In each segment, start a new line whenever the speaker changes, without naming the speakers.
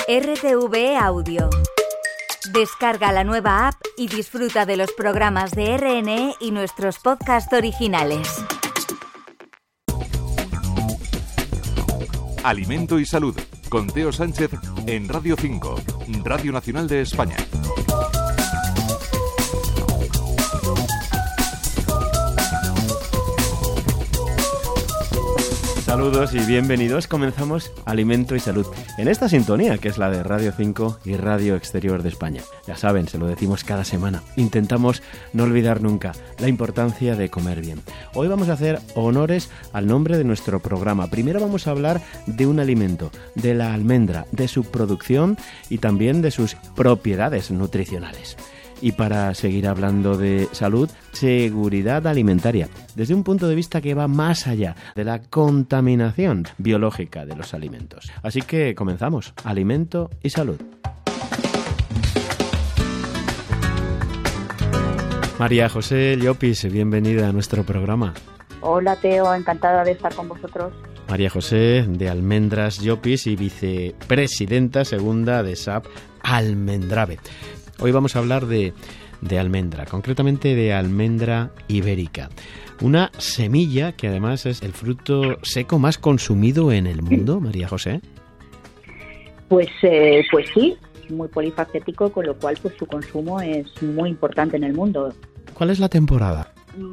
RTV Audio. Descarga la nueva app y disfruta de los programas de RNE y nuestros podcasts originales.
Alimento y Salud, con Teo Sánchez en Radio 5, Radio Nacional de España.
Saludos y bienvenidos. Comenzamos Alimento y Salud en esta sintonía que es la de Radio 5 y Radio Exterior de España. Ya saben, se lo decimos cada semana. Intentamos no olvidar nunca la importancia de comer bien. Hoy vamos a hacer honores al nombre de nuestro programa. Primero vamos a hablar de un alimento, de la almendra, de su producción y también de sus propiedades nutricionales. Y para seguir hablando de salud, seguridad alimentaria, desde un punto de vista que va más allá de la contaminación biológica de los alimentos. Así que comenzamos, Alimento y Salud. María José Llopis, bienvenida a nuestro programa.
Hola Teo, encantada de estar con vosotros.
María José de Almendras Llopis y vicepresidenta segunda de SAP Almendrave. Hoy vamos a hablar de almendra, concretamente de almendra ibérica. Una semilla que además es el fruto seco más consumido en el mundo, María José.
Pues sí, muy polifacético, con lo cual pues su consumo es muy importante en el mundo.
¿Cuál es la temporada?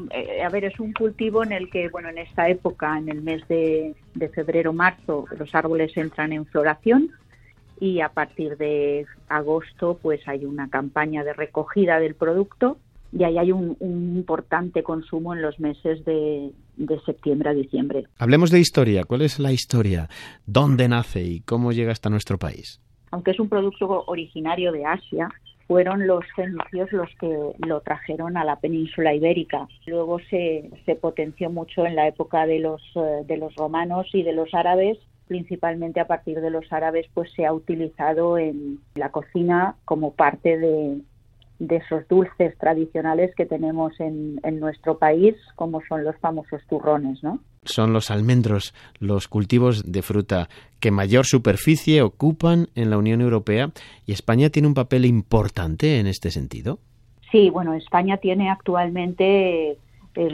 Es un cultivo en el que, en esta época, en el mes de febrero-marzo, los árboles entran en floración. Y a partir de agosto pues hay una campaña de recogida del producto y ahí hay un importante consumo en los meses de septiembre a diciembre.
Hablemos de historia. ¿Cuál es la historia? ¿Dónde nace y cómo llega hasta nuestro país?
Aunque es un producto originario de Asia, fueron los fenicios los que lo trajeron a la península ibérica. Luego se potenció mucho en la época de los romanos y de los árabes. Principalmente a partir de los árabes, pues se ha utilizado en la cocina como parte de esos dulces tradicionales que tenemos en nuestro país, como son los famosos turrones, ¿no?
Son los almendros, los cultivos de fruta que mayor superficie ocupan en la Unión Europea, y España tiene un papel importante en este sentido.
Sí, España tiene actualmente el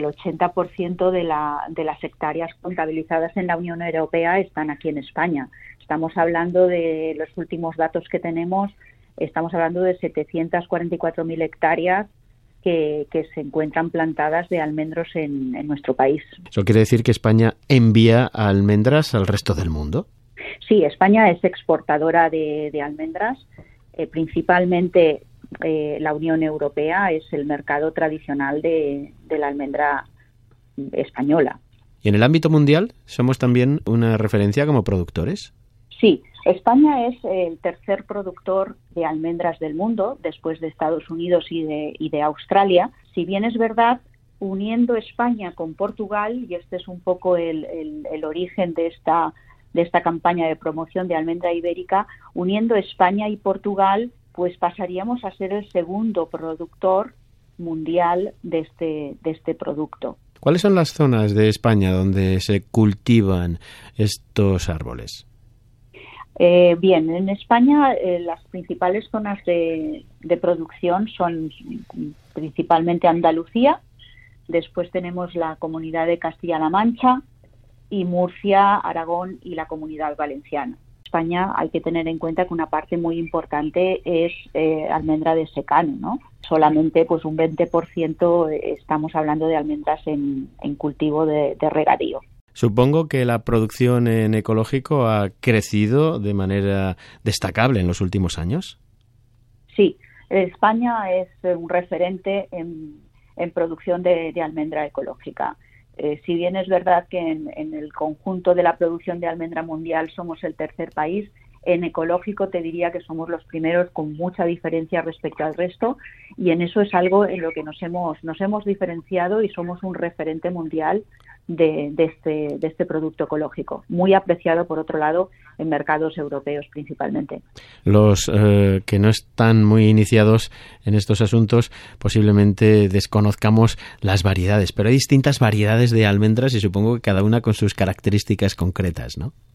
80% de las hectáreas contabilizadas en la Unión Europea están aquí en España. Estamos hablando de los últimos datos que tenemos, estamos hablando de 744.000 hectáreas que se encuentran plantadas de almendros en nuestro país.
¿Eso quiere decir que España envía almendras al resto del mundo?
Sí, España es exportadora de almendras, principalmente. La Unión Europea es el mercado tradicional de la almendra española.
¿Y en el ámbito mundial somos también una referencia como productores?
Sí, España es el tercer productor de almendras del mundo, después de Estados Unidos y de Australia. Si bien es verdad, uniendo España con Portugal, y este es un poco el origen de esta campaña de promoción de almendra ibérica, uniendo España y Portugal, pues pasaríamos a ser el segundo productor mundial de este producto.
¿Cuáles son las zonas de España donde se cultivan estos árboles?
Bien, en España las principales zonas de producción son principalmente Andalucía, después tenemos la Comunidad de Castilla-La Mancha y Murcia, Aragón y la Comunidad Valenciana. España hay que tener en cuenta que una parte muy importante es almendra de secano, ¿no? Solamente pues un 20% estamos hablando de almendras en cultivo de regadío.
Supongo que la producción en ecológico ha crecido de manera destacable en los últimos años.
Sí, España es un referente en producción de almendra ecológica. Si bien es verdad que en el conjunto de la producción de almendra mundial somos el tercer país, en ecológico te diría que somos los primeros con mucha diferencia respecto al resto, y en eso es algo en lo que nos hemos diferenciado y somos un referente mundial de este producto ecológico, muy apreciado por otro lado en mercados europeos principalmente.
Los que no están muy iniciados en estos asuntos posiblemente desconozcamos las variedades, pero hay distintas variedades de almendras y supongo que cada una con sus características concretas, ¿no?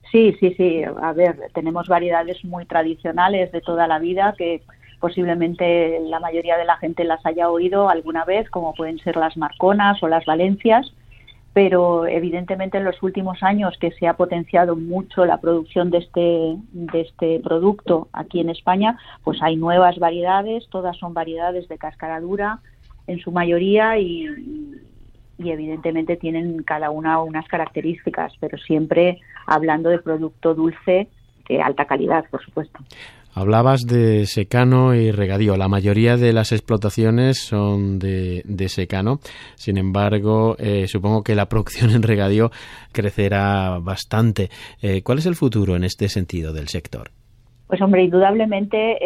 Sí. A ver, tenemos variedades muy tradicionales de toda la vida que posiblemente la mayoría de la gente las haya oído alguna vez, como pueden ser las marconas o las valencias, pero evidentemente en los últimos años que se ha potenciado mucho la producción de este producto aquí en España, pues hay nuevas variedades, todas son variedades de cáscara dura en su mayoría y evidentemente tienen cada una unas características, pero siempre hablando de producto dulce de alta calidad, por supuesto.
Hablabas de secano y regadío. La mayoría de las explotaciones son de secano. Sin embargo, supongo que la producción en regadío crecerá bastante. ¿Cuál es el futuro en este sentido del sector?
Pues hombre, indudablemente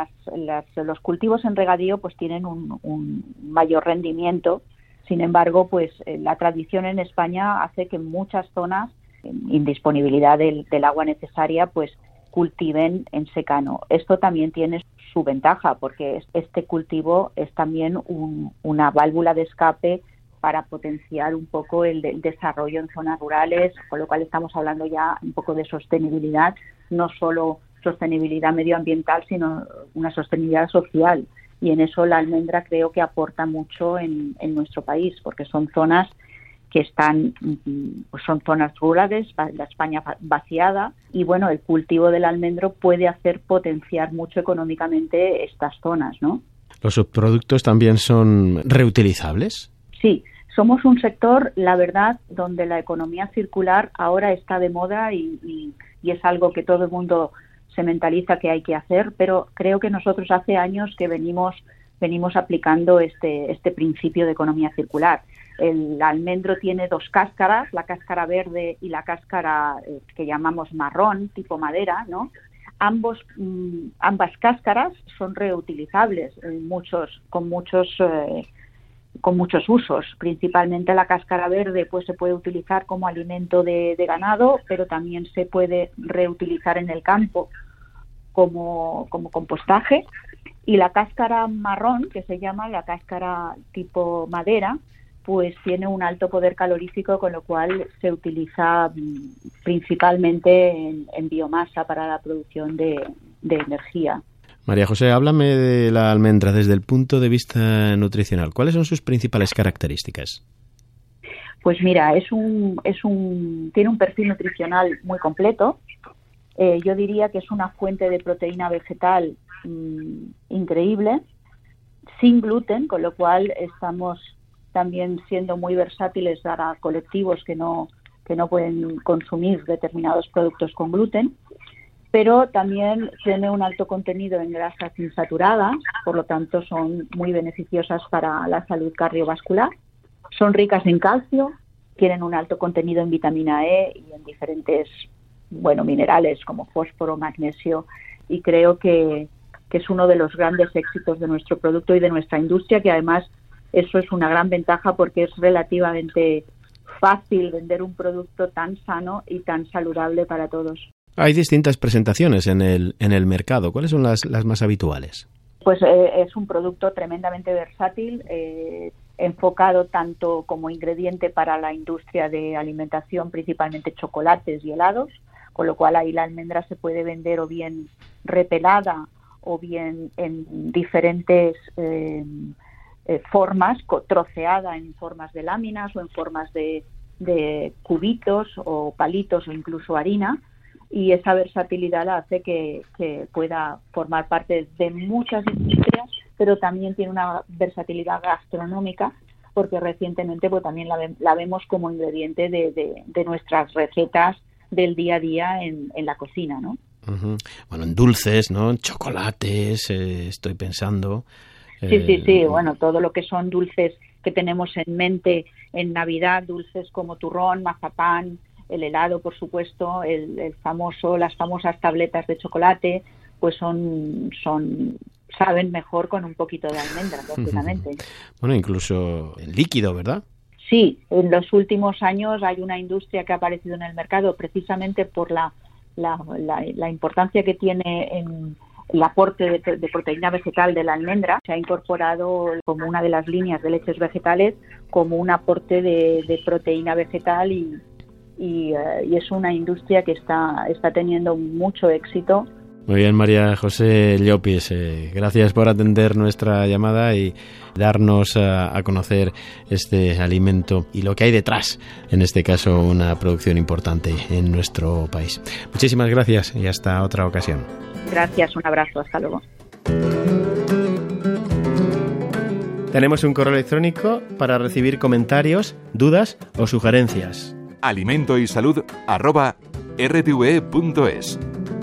los cultivos en regadío pues tienen un mayor rendimiento. Sin embargo, pues la tradición en España hace que en muchas zonas, indisponibilidad del agua necesaria, pues cultiven en secano. Esto también tiene su ventaja porque este cultivo es también una válvula de escape para potenciar un poco el desarrollo en zonas rurales, con lo cual estamos hablando ya un poco de sostenibilidad, no solo sostenibilidad medioambiental, sino una sostenibilidad social. Y en eso la almendra creo que aporta mucho en nuestro país, porque son zonas que son zonas rurales, la España vaciada, y bueno, el cultivo del almendro puede hacer potenciar mucho económicamente estas zonas, ¿no?
¿Los subproductos también son reutilizables?
Sí, somos un sector, la verdad, donde la economía circular ahora está de moda y es algo que todo el mundo se mentaliza que hay que hacer, pero creo que nosotros hace años que venimos aplicando este principio de economía circular. El almendro tiene dos cáscaras, la cáscara verde y la cáscara que llamamos marrón, tipo madera, ¿no? Ambas cáscaras son reutilizables con muchos usos. Principalmente la cáscara verde pues se puede utilizar como alimento de ganado, pero también se puede reutilizar en el campo como compostaje. Y la cáscara marrón, que se llama la cáscara tipo madera, pues tiene un alto poder calorífico, con lo cual se utiliza principalmente en biomasa para la producción de energía.
María José, háblame de la almendra desde el punto de vista nutricional. ¿Cuáles son sus principales características?
Pues mira, tiene un perfil nutricional muy completo. Yo diría que es una fuente de proteína vegetal increíble, sin gluten, con lo cual estamos también siendo muy versátiles para colectivos que no pueden consumir determinados productos con gluten, pero también tiene un alto contenido en grasas insaturadas, por lo tanto son muy beneficiosas para la salud cardiovascular. Son ricas en calcio, tienen un alto contenido en vitamina E y en diferentes minerales como fósforo, magnesio, y creo que es uno de los grandes éxitos de nuestro producto y de nuestra industria, que además eso es una gran ventaja porque es relativamente fácil vender un producto tan sano y tan saludable para todos.
Hay distintas presentaciones en el mercado. ¿Cuáles son las más habituales?
Pues es un producto tremendamente versátil, enfocado tanto como ingrediente para la industria de alimentación, principalmente chocolates y helados, con lo cual ahí la almendra se puede vender o bien repelada o bien en diferentes formas, troceada en formas de láminas o en formas de cubitos o palitos o incluso harina, y esa versatilidad la hace que pueda formar parte de muchas industrias, pero también tiene una versatilidad gastronómica, porque recientemente pues también la vemos como ingrediente de nuestras recetas del día a día en la cocina, ¿no?
Uh-huh. Bueno, en dulces, ¿no? En chocolates, estoy pensando.
Sí. Bueno, todo lo que son dulces que tenemos en mente en Navidad, dulces como turrón, mazapán, el helado, por supuesto, las famosas tabletas de chocolate, pues saben mejor con un poquito de almendra, lógicamente.
Bueno, incluso en líquido, ¿verdad?
Sí, en los últimos años hay una industria que ha aparecido en el mercado precisamente por la importancia que tiene en el aporte de proteína vegetal de la almendra. Se ha incorporado como una de las líneas de leches vegetales como un aporte de proteína vegetal y y es una industria que está teniendo mucho éxito.
Muy bien, María José Llopis, gracias por atender nuestra llamada y darnos a conocer este alimento y lo que hay detrás, en este caso una producción importante en nuestro país. Muchísimas gracias y hasta otra ocasión.
Gracias, un abrazo, hasta luego.
Tenemos un correo electrónico para recibir comentarios, dudas o sugerencias.
alimentoysalud@rtve.es.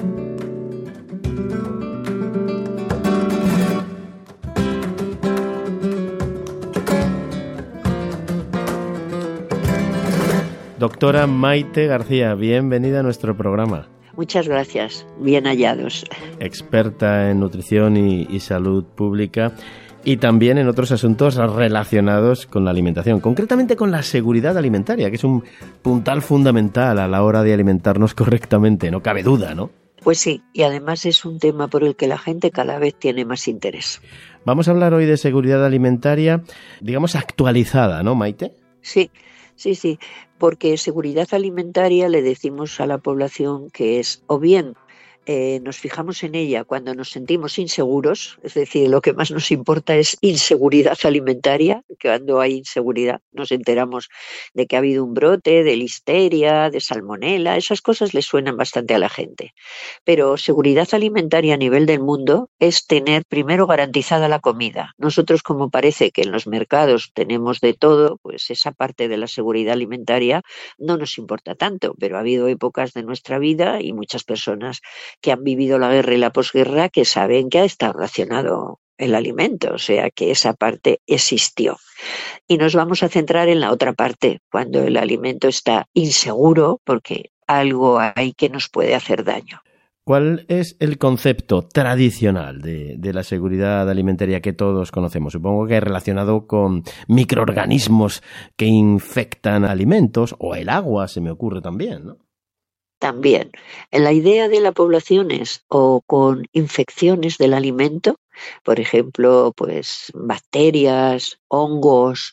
Doctora Maite García, bienvenida a nuestro programa.
Muchas gracias, bien hallados.
Experta en nutrición y salud pública y también en otros asuntos relacionados con la alimentación, concretamente con la seguridad alimentaria, que es un puntal fundamental a la hora de alimentarnos correctamente, no cabe duda, ¿no?
Pues sí, y además es un tema por el que la gente cada vez tiene más interés.
Vamos a hablar hoy de seguridad alimentaria, digamos actualizada, ¿no, Maite?
Sí, porque seguridad alimentaria le decimos a la población que es o bien nos fijamos en ella cuando nos sentimos inseguros, es decir, lo que más nos importa es inseguridad alimentaria, que cuando hay inseguridad nos enteramos de que ha habido un brote de listeria, de salmonela, esas cosas le suenan bastante a la gente. Pero seguridad alimentaria a nivel del mundo es tener primero garantizada la comida. Nosotros, como parece que en los mercados tenemos de todo, pues esa parte de la seguridad alimentaria no nos importa tanto, pero ha habido épocas de nuestra vida y muchas personas que han vivido la guerra y la posguerra que saben que ha estado racionado el alimento, o sea que esa parte existió. Y nos vamos a centrar en la otra parte, cuando el alimento está inseguro porque algo hay que nos puede hacer daño.
¿Cuál es el concepto tradicional de la seguridad alimentaria que todos conocemos? Supongo que es relacionado con microorganismos que infectan alimentos o el agua, se me ocurre también, ¿no?
También, la idea de la población es o con infecciones del alimento, por ejemplo, pues bacterias, hongos,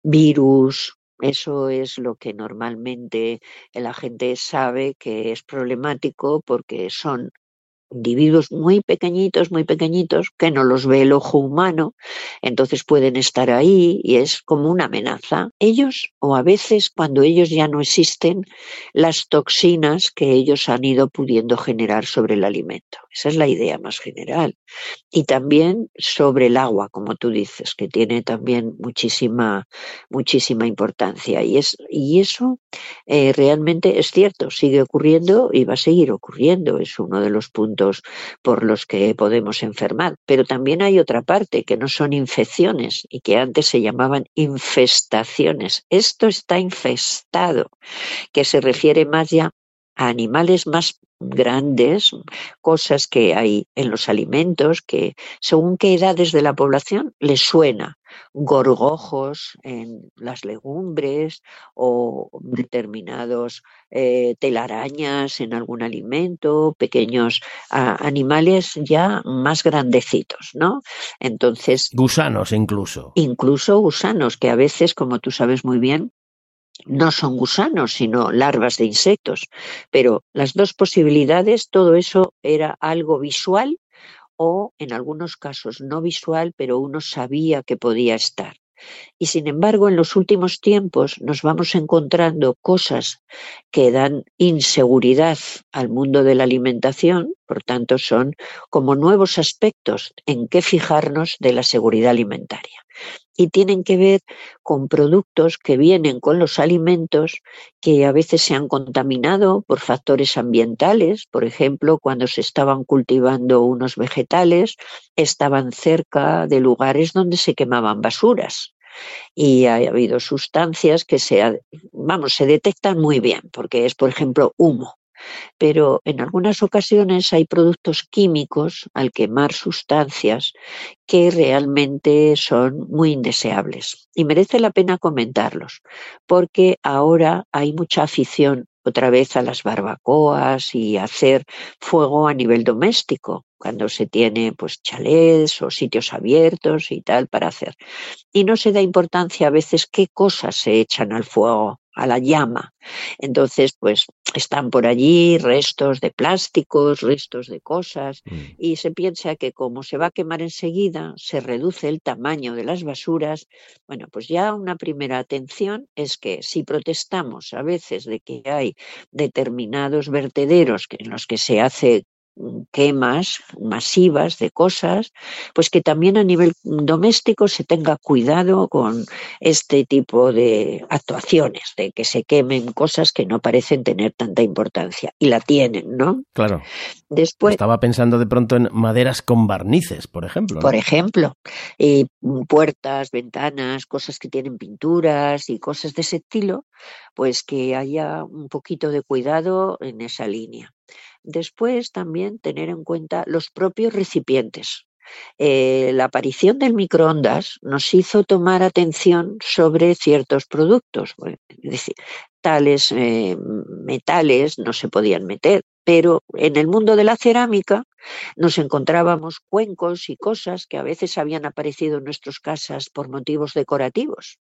virus, eso es lo que normalmente la gente sabe que es problemático porque son individuos muy pequeñitos, que no los ve el ojo humano, entonces pueden estar ahí y es como una amenaza. Ellos, o a veces cuando ellos ya no existen, las toxinas que ellos han ido pudiendo generar sobre el alimento. Esa es la idea más general. Y también sobre el agua, como tú dices, que tiene también muchísima importancia. Y eso realmente es cierto, sigue ocurriendo y va a seguir ocurriendo. Es uno de los puntos por los que podemos enfermar. Pero también hay otra parte, que no son infecciones y que antes se llamaban infestaciones. Esto está infestado, que se refiere más ya a animales más grandes, cosas que hay en los alimentos que según qué edades de la población les suena. Gorgojos en las legumbres o determinados telarañas en algún alimento, pequeños animales ya más grandecitos, ¿no? Entonces,
gusanos incluso
gusanos que a veces, como tú sabes muy bien, no son gusanos, sino larvas de insectos. Pero las dos posibilidades, todo eso era algo visual o, en algunos casos, no visual, pero uno sabía que podía estar. Y, sin embargo, en los últimos tiempos nos vamos encontrando cosas que dan inseguridad al mundo de la alimentación, por tanto, son como nuevos aspectos en que fijarnos de la seguridad alimentaria. Y tienen que ver con productos que vienen con los alimentos que a veces se han contaminado por factores ambientales. Por ejemplo, cuando se estaban cultivando unos vegetales, estaban cerca de lugares donde se quemaban basuras. Y ha habido sustancias que se detectan muy bien, porque es, por ejemplo, humo. Pero en algunas ocasiones hay productos químicos al quemar sustancias que realmente son muy indeseables. Y merece la pena comentarlos, porque ahora hay mucha afición otra vez a las barbacoas y a hacer fuego a nivel doméstico. cuando se tiene pues chalés o sitios abiertos y tal para hacer. Y no se da importancia a veces qué cosas se echan al fuego, a la llama. Entonces, pues están por allí restos de plásticos, restos de cosas, y se piensa que como se va a quemar enseguida, se reduce el tamaño de las basuras. Bueno, pues ya una primera atención es que si protestamos a veces de que hay determinados vertederos en los que se hace quemas masivas de cosas, pues que también a nivel doméstico se tenga cuidado con este tipo de actuaciones, de que se quemen cosas que no parecen tener tanta importancia y la tienen, ¿no?
Claro.
Después,
estaba pensando de pronto en maderas con barnices, por ejemplo, ¿no?
Por ejemplo, puertas, ventanas, cosas que tienen pinturas y cosas de ese estilo, pues que haya un poquito de cuidado en esa línea. Después también tener en cuenta los propios recipientes. La aparición del microondas nos hizo tomar atención sobre ciertos productos. Es decir, tales metales no se podían meter, pero en el mundo de la cerámica nos encontrábamos cuencos y cosas que a veces habían aparecido en nuestras casas por motivos decorativos.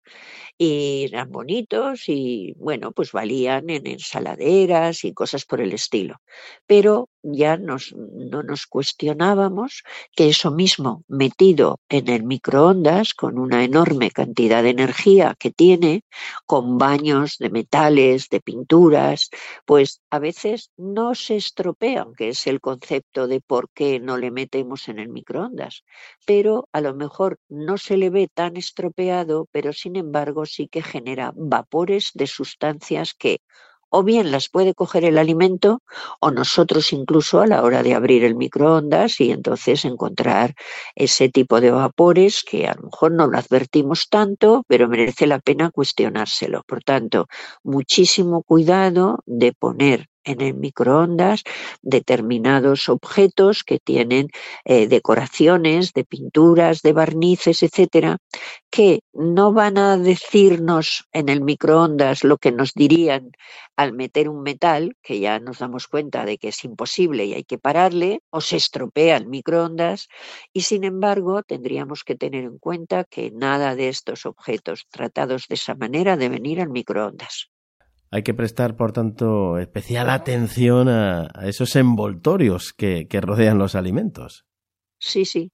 Y eran bonitos y, bueno, pues valían en ensaladeras y cosas por el estilo. Pero ya no nos cuestionábamos que eso mismo metido en el microondas con una enorme cantidad de energía que tiene, con baños de metales, de pinturas, pues a veces no se estropean, que es el concepto de por qué no le metemos en el microondas. Pero a lo mejor no se le ve tan estropeado, pero sin embargo sí que genera vapores de sustancias que o bien las puede coger el alimento o nosotros incluso a la hora de abrir el microondas y entonces encontrar ese tipo de vapores que a lo mejor no lo advertimos tanto, pero merece la pena cuestionárselo. Por tanto, muchísimo cuidado de poner en el microondas determinados objetos que tienen decoraciones de pinturas, de barnices, etcétera, que no van a decirnos en el microondas lo que nos dirían al meter un metal, que ya nos damos cuenta de que es imposible y hay que pararle, o se estropea el microondas, y sin embargo tendríamos que tener en cuenta que nada de estos objetos tratados de esa manera deben ir al microondas.
Hay que prestar, por tanto, especial atención a esos envoltorios que rodean los alimentos.
Sí,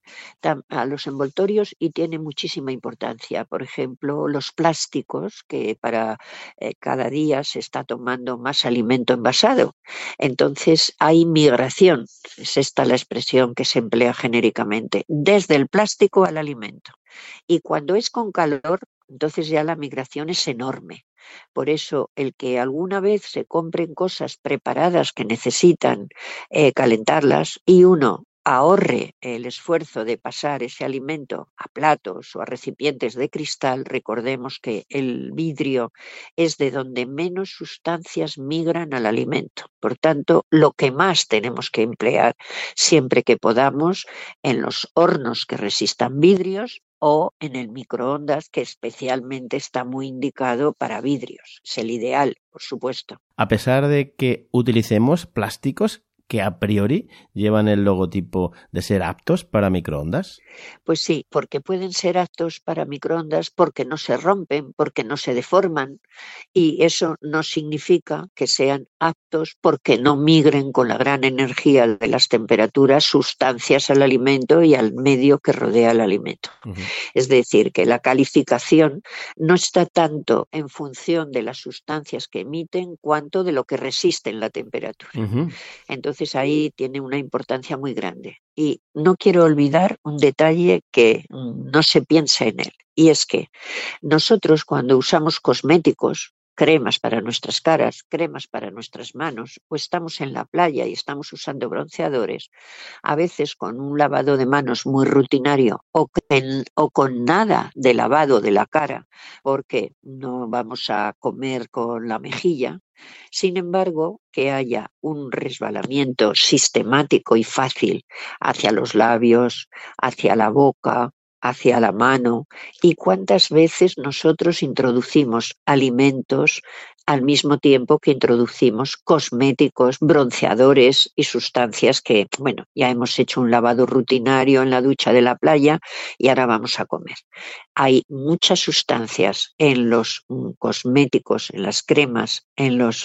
a los envoltorios, y tiene muchísima importancia. Por ejemplo, los plásticos, que para cada día se está tomando más alimento envasado. Entonces hay migración, es esta la expresión que se emplea genéricamente, desde el plástico al alimento. Y cuando es con calor, entonces ya la migración es enorme. Por eso, el que alguna vez se compren cosas preparadas que necesitan calentarlas y uno ahorre el esfuerzo de pasar ese alimento a platos o a recipientes de cristal, recordemos que el vidrio es de donde menos sustancias migran al alimento. Por tanto, lo que más tenemos que emplear siempre que podamos en los hornos que resistan vidrios o en el microondas, que especialmente está muy indicado para vidrios. Es el ideal, por supuesto.
A pesar de que utilicemos plásticos que a priori llevan el logotipo de ser aptos para microondas.
Pues sí, porque pueden ser aptos para microondas porque no se rompen, porque no se deforman, y eso no significa que sean aptos porque no migren con la gran energía de las temperaturas sustancias al alimento y al medio que rodea el alimento. Uh-huh. Es decir, que la calificación no está tanto en función de las sustancias que emiten cuanto de lo que resisten la temperatura. Uh-huh. Entonces ahí tiene una importancia muy grande. Y no quiero olvidar un detalle que no se piensa en él, y es que nosotros cuando usamos cosméticos, cremas para nuestras caras, cremas para nuestras manos, o estamos en la playa y estamos usando bronceadores, a veces con un lavado de manos muy rutinario o con nada de lavado de la cara, porque no vamos a comer con la mejilla. Sin embargo, que haya un resbalamiento sistemático y fácil hacia los labios, hacia la boca, hacia la mano, y cuántas veces nosotros introducimos alimentos al mismo tiempo que introducimos cosméticos, bronceadores y sustancias que, bueno, ya hemos hecho un lavado rutinario en la ducha de la playa y ahora vamos a comer. Hay muchas sustancias en los cosméticos, en las cremas, en los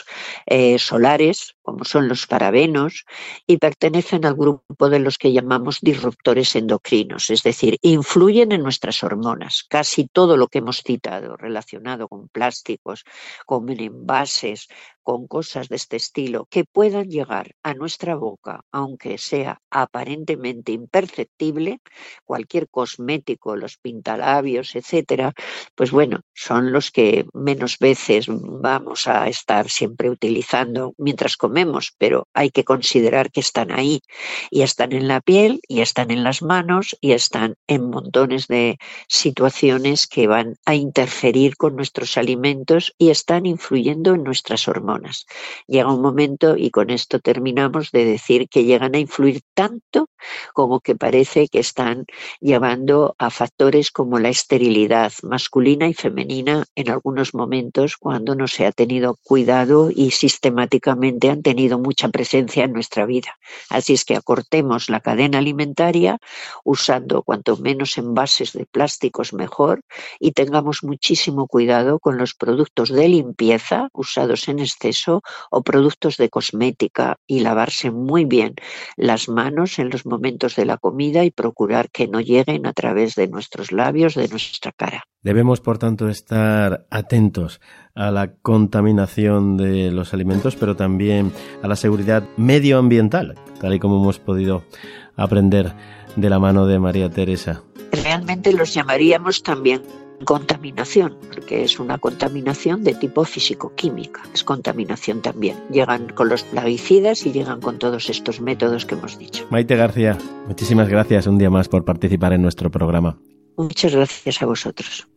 solares, como son los parabenos, y pertenecen al grupo de los que llamamos disruptores endocrinos, es decir, influyen en nuestras hormonas. Casi todo lo que hemos citado relacionado con plásticos, con envases, con cosas de este estilo que puedan llegar a nuestra boca, aunque sea aparentemente imperceptible, cualquier cosmético, los pintalabios, etcétera, pues bueno, son los que menos veces vamos a estar siempre utilizando mientras comemos, pero hay que considerar que están ahí y están en la piel y están en las manos y están en montones de situaciones que van a interferir con nuestros alimentos y están influyendo en nuestras hormonas. Llega un momento, y con esto terminamos, de decir que llegan a influir tanto como que parece que están llevando a factores como la esterilidad masculina y femenina en algunos momentos cuando no se ha tenido cuidado y sistemáticamente han tenido mucha presencia en nuestra vida. Así es que acortemos la cadena alimentaria usando cuanto menos envases de plásticos mejor y tengamos muchísimo cuidado con los productos de limpieza usados en exceso o productos de cosmética y lavarse muy bien las manos en los momentos de la comida y procurar que no lleguen a través de nuestros labios, de nuestra cara.
Debemos, por tanto, estar atentos a la contaminación de los alimentos, pero también a la seguridad medioambiental, tal y como hemos podido aprender de la mano de María Teresa.
Realmente los llamaríamos también contaminación, porque es una contaminación de tipo físico-química, es contaminación también. Llegan con los plaguicidas y llegan con todos estos métodos que hemos dicho.
Maite García, muchísimas gracias un día más por participar en nuestro programa.
Muchas gracias a vosotros.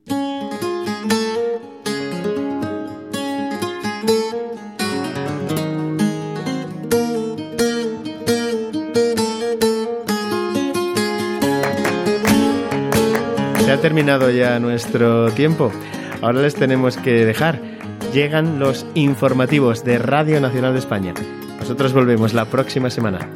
Se ha terminado ya nuestro tiempo. Ahora les tenemos que dejar. Llegan los informativos de Radio Nacional de España. Nosotros volvemos la próxima semana.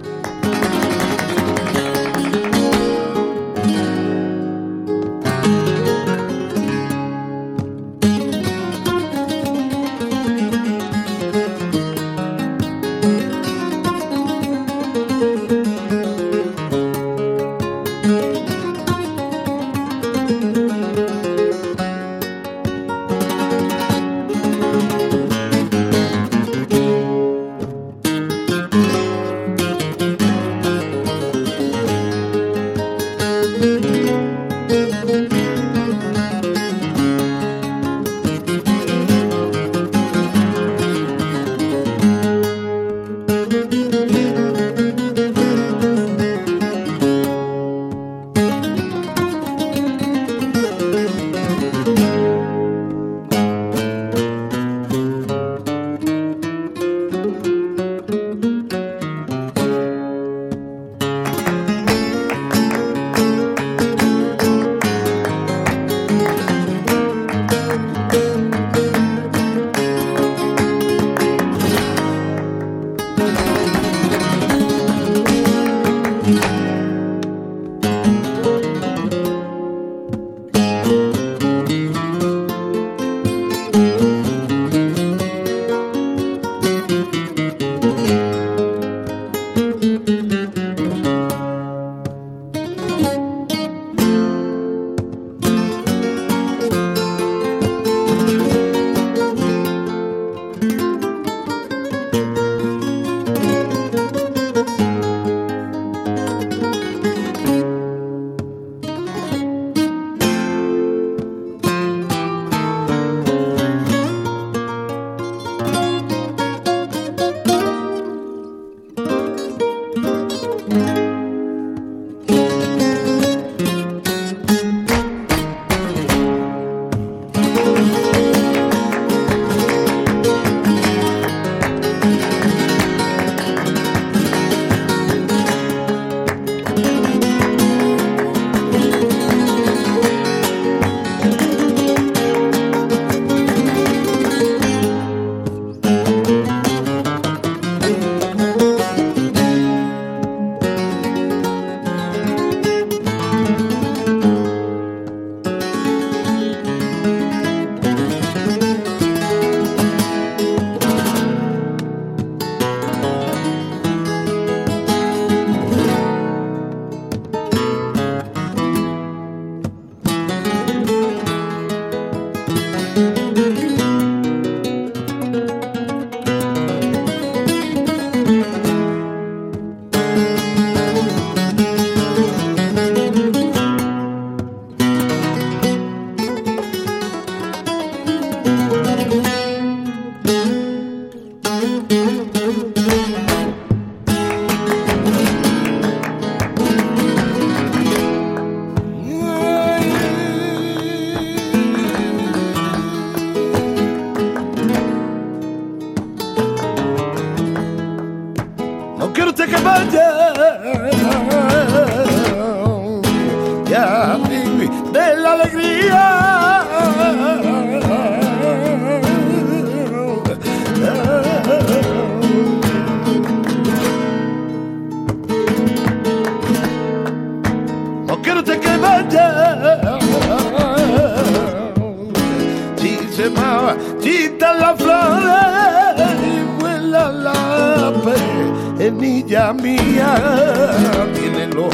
chiquilla mía, tiene los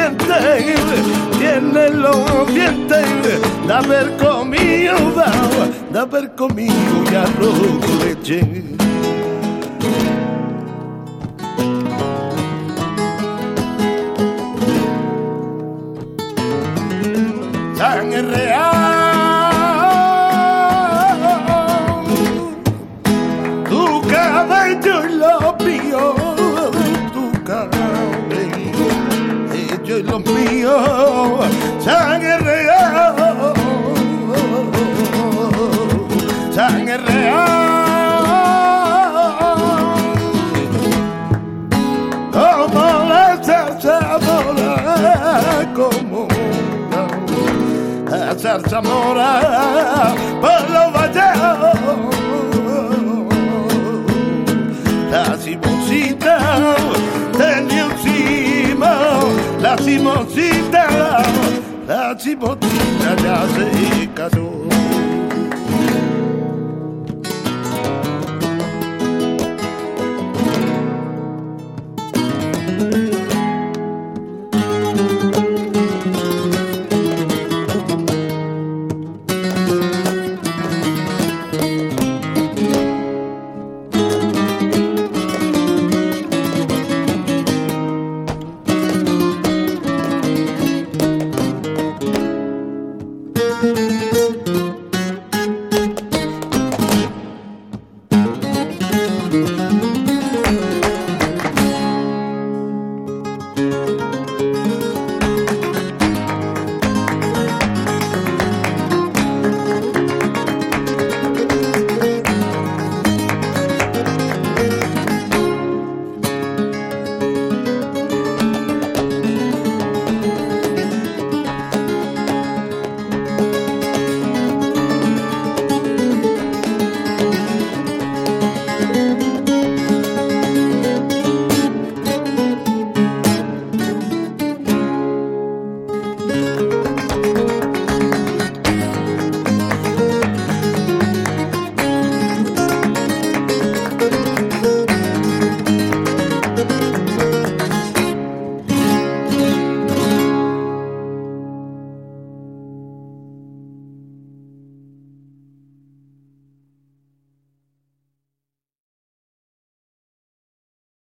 dientes de haber comido y arroz con leche. Sangre real, tu cabello y lo mío, tu cabello y lo mío, sangre real, sangre real, como la zarzamora, como la zarzamora por los valles, la cimosita tenía encima, la cimosita ya se cayó.